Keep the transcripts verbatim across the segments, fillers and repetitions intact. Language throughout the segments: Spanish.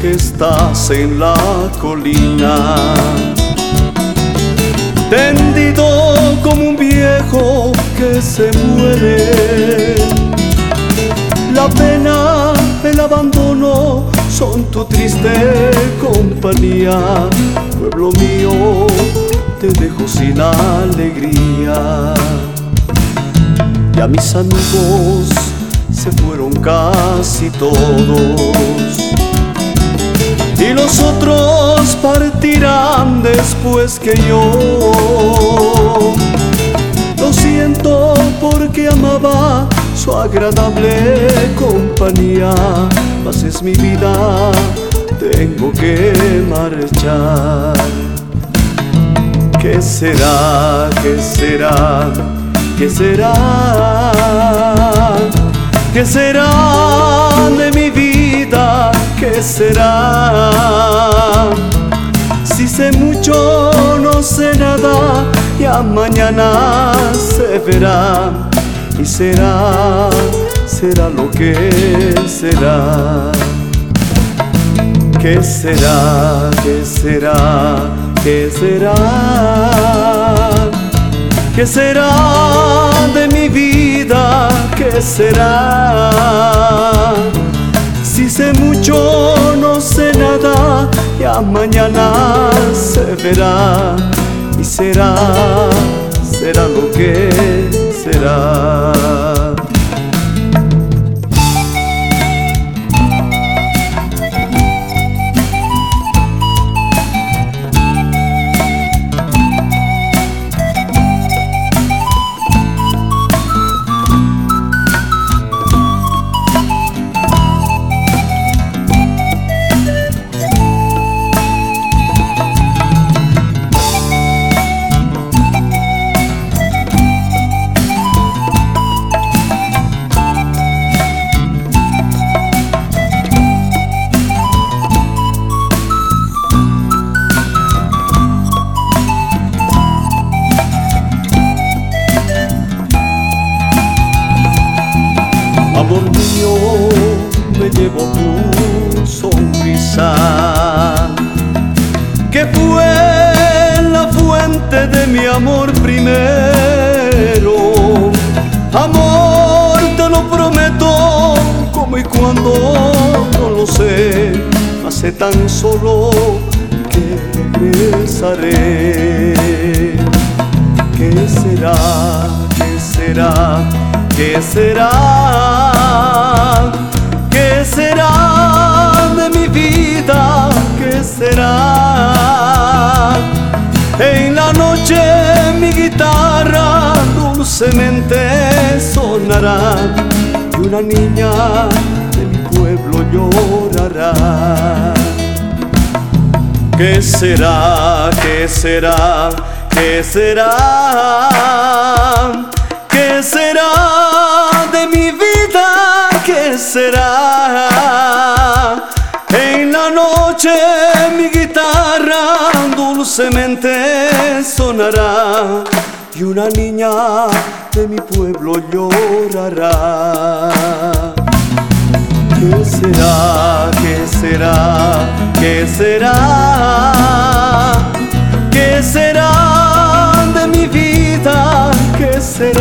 que estás en la colina, tendido como un viejo que se muere. La pena, el abandono son tu triste compañía. Pueblo mío, te dejo sin alegría. Ya mis amigos se fueron casi todos, y los otros partirán después que yo. Lo siento porque amaba su agradable compañía, mas es mi vida, tengo que marchar. ¿Qué será? ¿Qué será? ¿Qué será? ¿Qué será de mi vida? ¿Qué será? Si sé mucho, no sé nada, ya mañana se verá. Y será, será lo que será. ¿Qué será? ¿Qué será? ¿Qué será? ¿Qué será de mi vida? ¿Qué será? Si sé mucho, no sé nada, ya mañana se verá. Y será, será lo que será. Amor mío, me llevo tu sonrisa, que fue la fuente de mi amor primero. Amor, te lo prometo, como y cuando no lo sé, hace tan solo que regresaré. ¿Qué será? ¿Qué será? ¿Qué será? ¿Qué será de mi vida? ¿Qué será? En la noche mi guitarra dulcemente sonará, y una niña de mi pueblo llorará. ¿Qué será? ¿Qué será? ¿Qué será? ¿Qué será de mi vida? ¿Qué será? En la noche mi guitarra dulcemente sonará, y una niña de mi pueblo llorará. ¿Qué será? ¿Qué será? ¿Qué será? ¿Qué será de mi vida? ¿Qué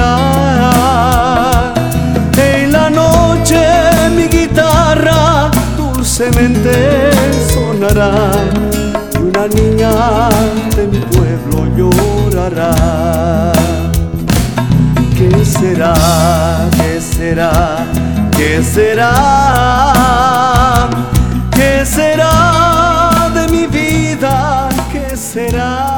será? En la noche mi guitarra dulcemente sonará, y una niña de mi pueblo llorará. ¿Qué será? ¿Qué será? ¿Qué será? ¿Qué será de mi vida? ¿Qué será?